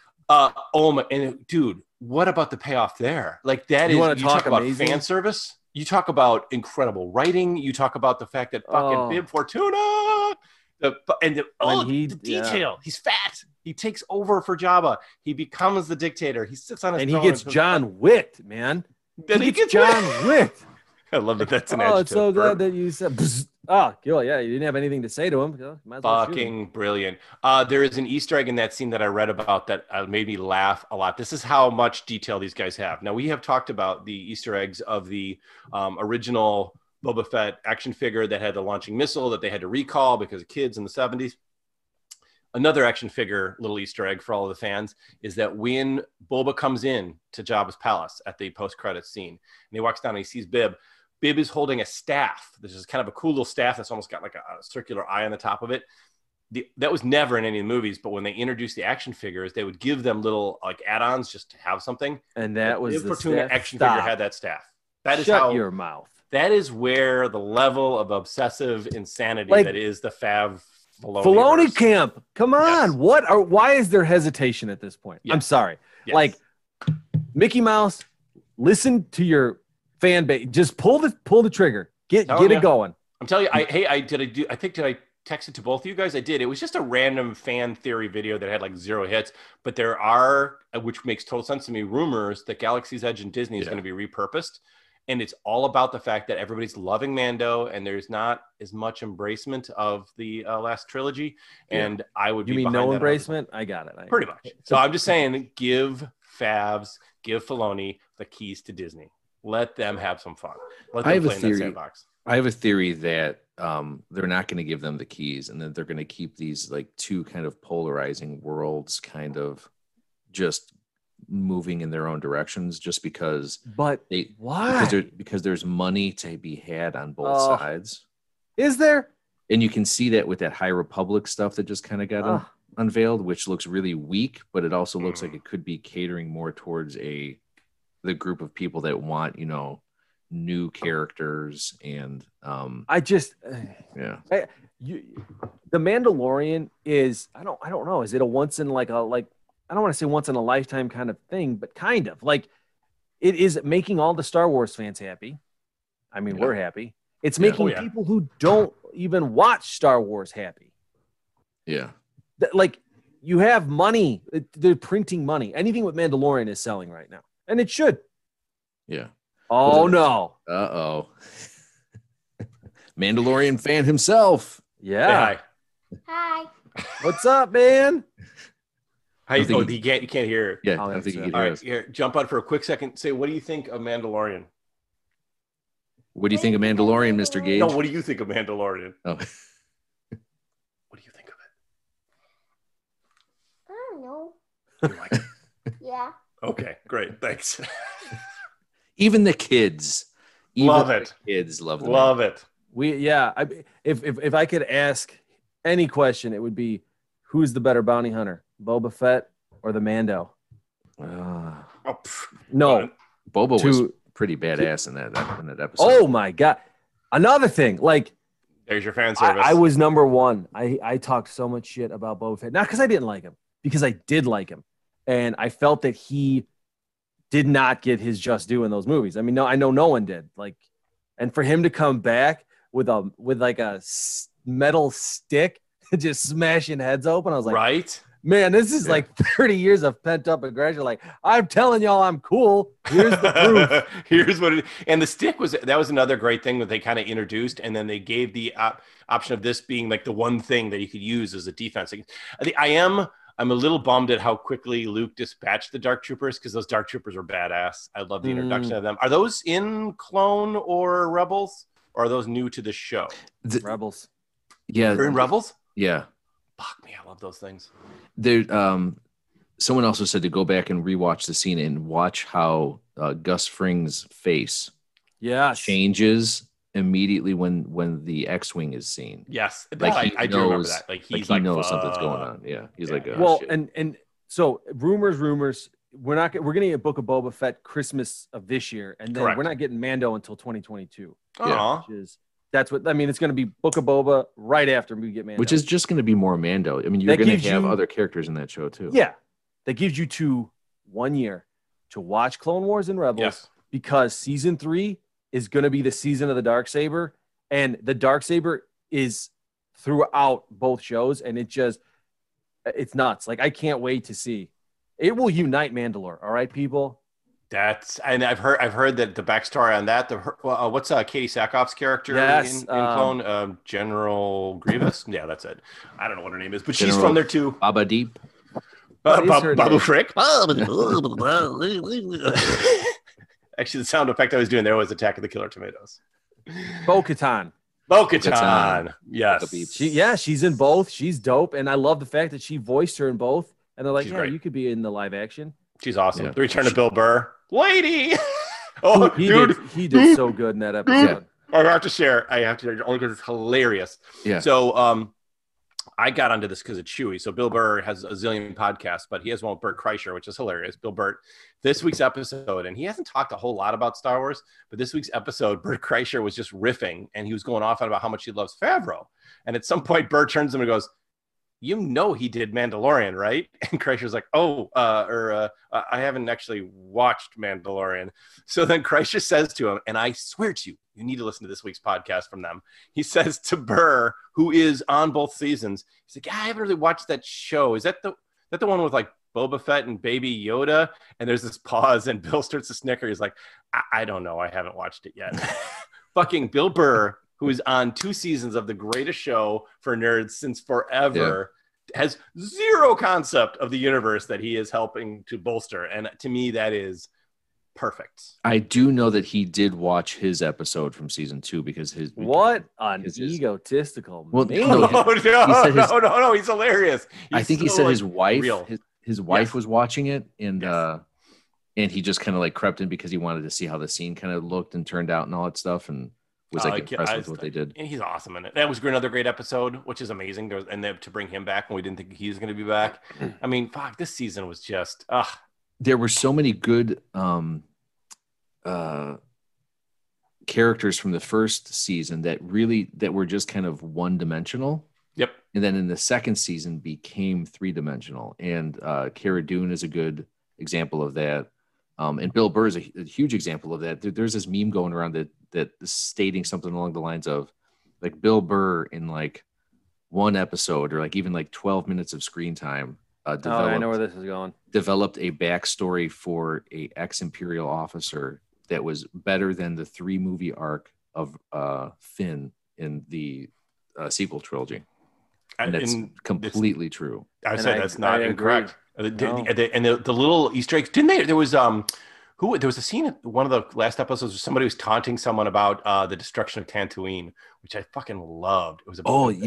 Dude, what about the payoff there? Like that you talk about fan service. You talk about incredible writing. You talk about the fact that fucking Bib Fortuna, the detail. Yeah. He's fat. He takes over for Jabba. He becomes the dictator. He sits on his throne. And he gets John Wick, man. He gets John Wick. I love that. That's an adjective. It's so glad that you said. You didn't have anything to say to him. Fucking brilliant. There is an Easter egg in that scene that I read about that made me laugh a lot. This is how much detail these guys have. Now, we have talked about the Easter eggs of the original Boba Fett action figure that had the launching missile that they had to recall because of kids in the 70s. Another action figure little Easter egg for all of the fans is that when Boba comes in to Jabba's palace at the post-credits scene, and he walks down and he sees Bib is holding a staff. This is kind of a cool little staff that's almost got like a circular eye on the top of it. That was never in any of the movies, but when they introduced the action figures, they would give them little like add-ons just to have something. And that was the Fortuna action figure had that staff. That is Shut your mouth. That is where the level of obsessive insanity that is the Fav Filoni camp. Come on. Yes. Why is there hesitation at this point? Yes. I'm sorry. Yes. Like Mickey Mouse, listen to your fan base. Just pull the trigger. Get it going. I'm telling you, I text it to both of you guys? I did. It was just a random fan theory video that had like 0 hits, but there are, which makes total sense to me, rumors that Galaxy's Edge and Disney is going to be repurposed. And it's all about the fact that everybody's loving Mando and there's not as much embracement of the last trilogy. And I would be behind that. You mean no embracement? I got it. Pretty much. So I'm just saying, give Filoni the keys to Disney. Let them have some fun. Let them play in that sandbox. I have a theory that they're not going to give them the keys and that they're going to keep these like two kind of polarizing worlds kind of just moving in their own directions just because because there's money to be had on both sides. Is there? And you can see that with that High Republic stuff that just kind of got unveiled, which looks really weak, but it also looks like it could be catering more towards the group of people that want, new characters and The Mandalorian is I don't know, is it a once in I don't want to say once in a lifetime kind of thing, but kind of like it is making all the Star Wars fans happy. I mean, we're happy. It's making people who don't even watch Star Wars happy. Yeah. Like you have money, they're printing money. Anything with Mandalorian is selling right now, and it should. Yeah. Oh no. Uh-oh. Mandalorian fan himself. Yeah. Hi. What's up, man? You can't hear. Yeah, I think you can All hear right, us. here, jump on for a quick second. Say, what do you think of Mandalorian? What do you think of Mandalorian, Mr. Gage? No, what do you think of Mandalorian? Oh. What do you think of I don't know. it? You like it? Yeah. Okay, great. Thanks. Even the kids. Love it. Kids love it. If I could ask any question, it would be, who's the better bounty hunter, Boba Fett or the Mando? Oh, No, Boba was pretty badass in that episode. Oh my god! Another thing, like there's your fan service. I was number one. I talked so much shit about Boba Fett, not because I didn't like him, because I did like him, and I felt that he did not get his just due in those movies. I mean, I know no one did. Like, and for him to come back with like a metal stick, just smashing heads open, I was like, right, man, this is like 30 years of pent up aggression. Like, I'm telling y'all, I'm cool. Here's the proof. Here's what it. And the stick was another great thing that they kind of introduced, and then they gave the option of this being like the one thing that you could use as a defense. I'm a little bummed at how quickly Luke dispatched the Dark Troopers, because those Dark Troopers are badass. I love the introduction of them. Are those in Clone or Rebels, or are those new to the show? Rebels. Yeah. They're in Rebels? Yeah. Fuck me, I love those things. There, someone also said to go back and rewatch the scene and watch how Gus Fring's face changes immediately when the X-wing is seen. Yes, like I do remember that. Like he knows something's going on. Yeah, he's like, and so rumors. We're gonna get Book of Boba Fett Christmas of this year, and then we're not getting Mando until 2022. Yeah, that's what I mean. It's gonna be Book of Boba right after we get Mando, which is just gonna be more Mando. I mean, you're gonna have other characters in that show too. Yeah, that gives you 1 year to watch Clone Wars and Rebels, because season 3 is going to be the season of the Darksaber, and the Darksaber is throughout both shows, and it's nuts. Like, I can't wait to see. It will unite Mandalore. All right, people. And I've heard that the backstory on that. What's Katie Sackhoff's character in Clone? General Grievous. Yeah, that's it. I don't know what her name is, but she's from there too. Baba Deep. Babu Frick. Actually, the sound effect I was doing there was Attack of the Killer Tomatoes. Bo-Katan. Yes. She's in both. She's dope, and I love the fact that she voiced her in both. And they're like, great. You could be in the live action. She's awesome. The return of Bill Burr. Lady. He did so good in that episode. I have to share only because it's hilarious. Yeah. So I got onto this because it's Chewy. So Bill Burr has a zillion podcasts, but he has one with Burt Kreischer, which is hilarious. Bill Burr, this week's episode, and he hasn't talked a whole lot about Star Wars, but this week's episode, Burt Kreischer was just riffing, and he was going off on about how much he loves Favreau. And at some point, Burt turns to him and goes, he did Mandalorian, right? And Kreischer's like, I haven't actually watched Mandalorian. So then Kreischer says to him, and I swear to you, you need to listen to this week's podcast from them. He says to Burr, who is on both seasons, he's like, I haven't really watched that show. Is that the one with like Boba Fett and Baby Yoda? And there's this pause, and Bill starts to snicker. He's like, I don't know. I haven't watched it yet. Fucking Bill Burr, who is on 2 seasons of the greatest show for nerds since forever, has zero concept of the universe that he is helping to bolster. And to me, that is perfect. I do know that he did watch his episode from season 2 because egotistical. Well, no, he's hilarious. I think he said his wife was watching it, and he just kind of like crept in because he wanted to see how the scene kind of looked and turned out and all that stuff. And was like impressed with what they did. And he's awesome in it. That was another great episode, which is amazing. And then to bring him back when we didn't think he was going to be back. I mean, fuck, this season was just There were so many good characters from the first season that were just kind of one-dimensional. Yep. And then in the second season became three-dimensional. And Cara Dune is a good example of that. And Bill Burr is a huge example of that. There's this meme going around that is stating something along the lines of like Bill Burr in like one episode or like even like 12 minutes of screen time I know where this is going. Developed a backstory for a ex-Imperial officer that was better than the 3-movie arc of Finn in the sequel trilogy. And that's completely true. I said that's not incorrect. And the little Easter eggs, didn't they? There was there was a scene in one of the last episodes where somebody was taunting someone about the destruction of Tatooine, which I fucking loved. It was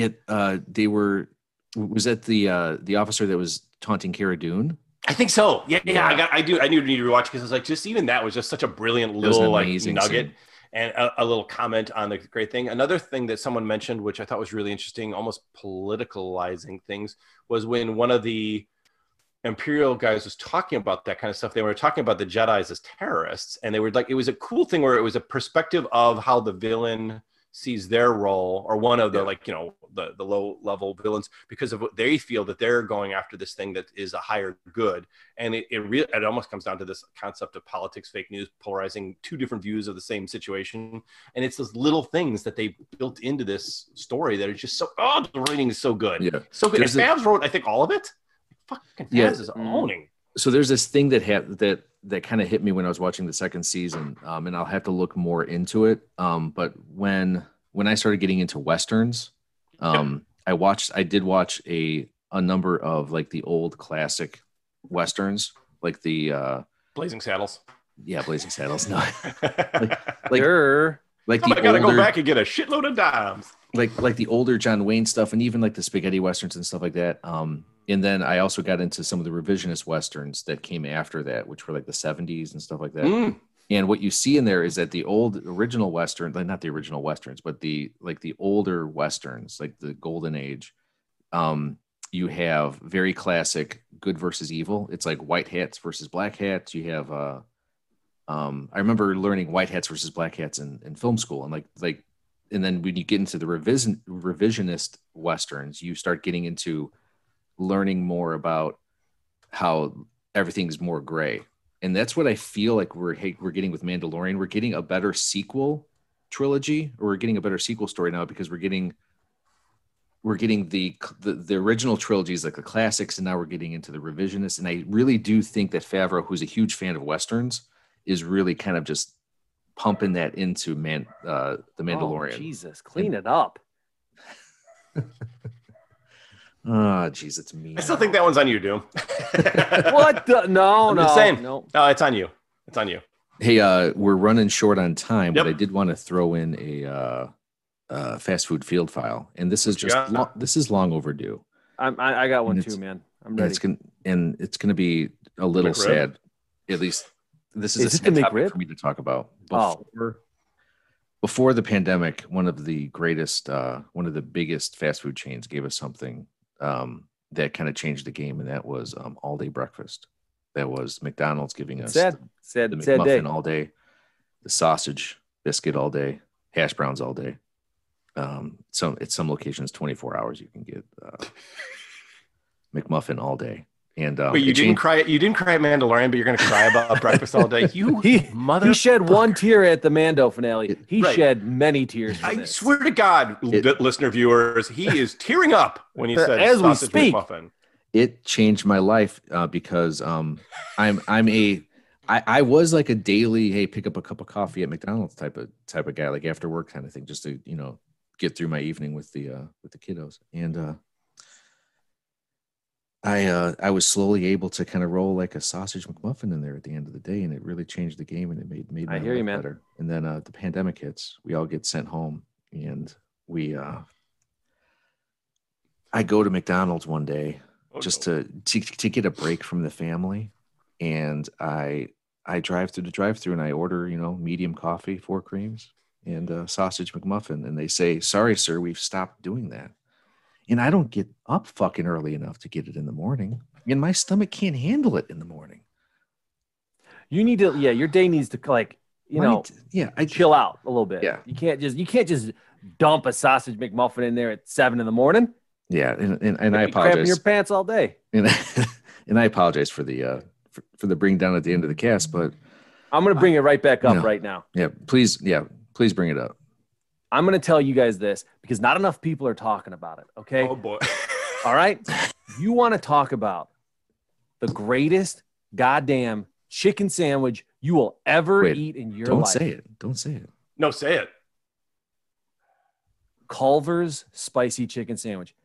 was that the officer that was taunting Cara Dune? I think so. Yeah. I knew to need to rewatch because I was like, just even that was just such a brilliant little like nugget. Scene. And a little comment on the great thing. Another thing that someone mentioned, which I thought was really interesting, almost politicalizing things, was when one of the Imperial guys was talking about that kind of stuff. They were talking about the Jedis as terrorists, and they were like, it was a cool thing where it was a perspective of how the villain sees their role, or one of the the low level villains, because of what they feel that they're going after this thing that is a higher good. And it almost comes down to this concept of politics, fake news, polarizing two different views of the same situation. And it's those little things that they built into this story that are just so, the writing is so good. Yeah. So good. And Favs wrote, I think, all of it. Fucking Favs is owning. So there's this thing that kind of hit me when I was watching the second season, and I'll have to look more into it. But when I started getting into Westerns, I did watch a number of like the old classic Westerns, like the Blazing Saddles. Yeah, Blazing Saddles. No, I gotta go back and get a shitload of dimes. Like the older John Wayne stuff, and even like the spaghetti westerns and stuff like that. And then I also got into some of the revisionist westerns that came after that, which were like the 70s and stuff like that. And what you see in there is that the original Western, like not the original Westerns, but the older Westerns, like the Golden Age, you have very classic good versus evil. It's like white hats versus black hats. You have, I remember learning white hats versus black hats in film school. And and then when you get into the revisionist Westerns, you start getting into learning more about how everything's more gray. And that's what I feel like we're getting with Mandalorian. We're getting a better sequel trilogy, or we're getting a better sequel story now, because we're getting the original trilogies, like the classics, and now we're getting into the revisionists. And I really do think that Favreau, who's a huge fan of Westerns, is really kind of just pumping that into the Mandalorian. Oh, Jesus, clean it up. Oh, geez, it's me. I still think that one's on you, Doom. What? No, I'm just saying. No, it's on you. It's on you. Hey, we're running short on time, but I did want to throw in a fast food field file, and this is this is long overdue. I got one too, man. I'm ready. It's gonna be a little sad. At least this is a sad topic for me to talk about. Before the pandemic, one of the biggest fast food chains gave us something that kind of changed the game, and that was all day breakfast. That was McDonald's giving us the McMuffin day. All day, the sausage biscuit all day, hash browns all day. So at some locations, 24 hours you can get McMuffin all day. And wait, you didn't cry at Mandalorian, but you're going to cry about breakfast all day. He shed one tear at the Mando finale. He shed many tears. I swear to God, listener viewers, he is tearing up when he said as we speak. McMuffin. It changed my life because I was like a daily, pick up a cup of coffee at McDonald's type of guy, like after work kind of thing, just to get through my evening with the kiddos. And I was slowly able to kind of roll like a sausage McMuffin in there at the end of the day, and it really changed the game, and it made my life better. And then the pandemic hits, we all get sent home, and I go to McDonald's one day to get a break from the family, and I drive through the drive-through and I order medium coffee, 4 creams, and a sausage McMuffin, and they say, "Sorry, sir, we've stopped doing that." And I don't get up fucking early enough to get it in the morning, and my stomach can't handle it in the morning. You need to, your day needs to like, I chill out a little bit. Yeah. You can't just dump a sausage McMuffin in there at 7 a.m. Yeah, and I Crapping apologize. your pants all day. And I apologize for the bring down at the end of the cast, but I'm gonna bring it right back up right now. Yeah, please bring it up. I'm gonna tell you guys this because not enough people are talking about it. Okay. Oh boy. All right. You want to talk about the greatest goddamn chicken sandwich you will ever eat in your life? Don't say it. No, say it. Culver's spicy chicken sandwich.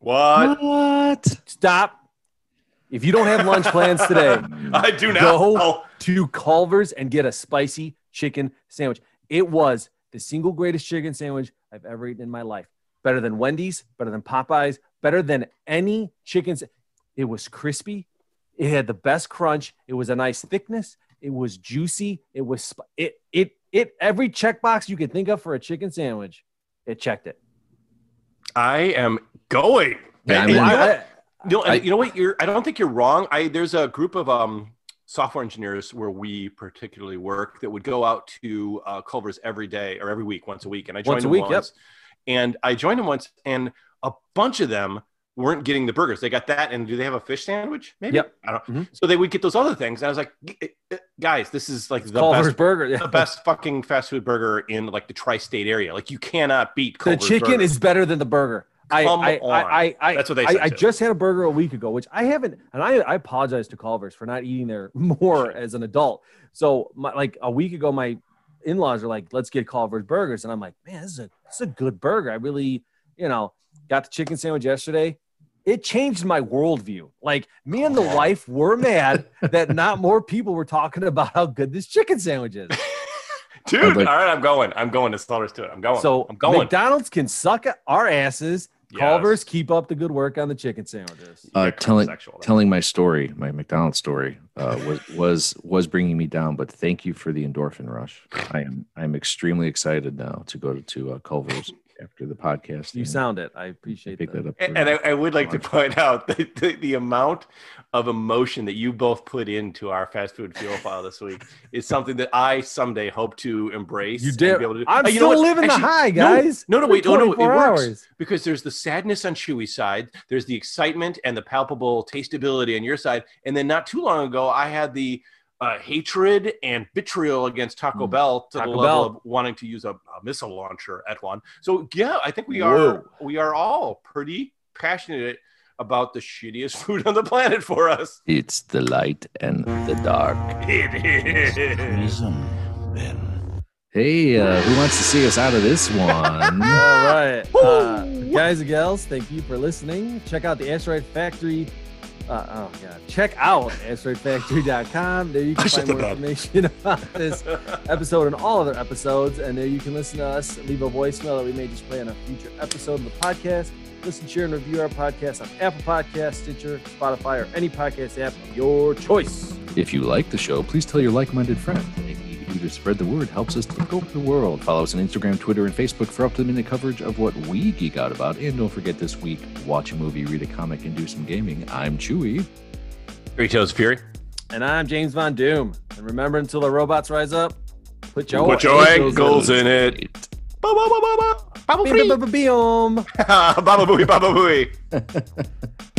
What? Stop. If you don't have lunch plans today, I do now. Go to Culver's and get a spicy chicken sandwich. It was the single greatest chicken sandwich I've ever eaten in my life. Better than Wendy's, better than Popeyes, better than any chicken. It was crispy. It had the best crunch. It was a nice thickness. It was juicy. It was every checkbox you could think of for a chicken sandwich. It checked it. I am going. Yeah, you know what? I don't think you're wrong. There's a group of software engineers where we particularly work that would go out to Culver's every day or every week, once a week. And I joined them once. And I joined them once, and a bunch of them weren't getting the burgers. They got that, and do they have a fish sandwich? Maybe. Yep. I don't. Mm-hmm. So they would get those other things, and I was like, guys, this is like the Culver's best burger, the best fucking fast food burger in like the tri-state area. Like you cannot beat Culver's the chicken burger. Is better than the burger. Come on. That's what they said. I just had a burger a week ago, which I haven't, and I apologize to Culver's for not eating there more as an adult. So like a week ago, my in-laws are like, let's get Culver's burgers. And I'm like, man, this is a good burger. I really, got the chicken sandwich yesterday. It changed my worldview. Like me and the wife were mad that not more people were talking about how good this chicken sandwich is. Dude, all right, I'm going to Slaughter's to it. I'm going. McDonald's can suck our asses. Yes. Culver's, keep up the good work on the chicken sandwiches. Telling my story, my McDonald's story, was bringing me down. But thank you for the endorphin rush. I'm extremely excited now to go to Culver's after the podcast. You sound it. I appreciate that. Up and I would like to point out that the amount of emotion that you both put into our fast food fuel file this week is something that I someday hope to embrace. You did. I'm still living the high, guys. No, wait. No, it works. Hours. Because there's the sadness on Chewy's side. There's the excitement and the palpable tasteability on your side. And then not too long ago, I had the hatred and vitriol against Taco Bell to the level of wanting to use a missile launcher at one. So yeah, I think we are all pretty passionate about the shittiest food on the planet for us. It's the light and the dark. It is. Reason, then. Hey, who wants to see us out of this one? All right. Guys and gals, thank you for listening. Check out the Asteroid Factory. Check out asteroidfactory.com. There you can find more information about this episode and all other episodes. And there you can listen to us, leave a voicemail that we may just play on a future episode of the podcast. Listen, share, and review our podcast on Apple Podcasts, Stitcher, Spotify, or any podcast app of your choice. If you like the show, please tell your like-minded friends. To spread the word helps us take over the world. Follow us on Instagram, Twitter, and Facebook for up-to-the-minute coverage of what we geek out about. And don't forget this week, watch a movie, read a comic, and do some gaming. I'm Chewy. Three Tails Fury. And I'm James Von Doom. And remember, until the robots rise up, put your ankles in it. Baba booey, baba booey.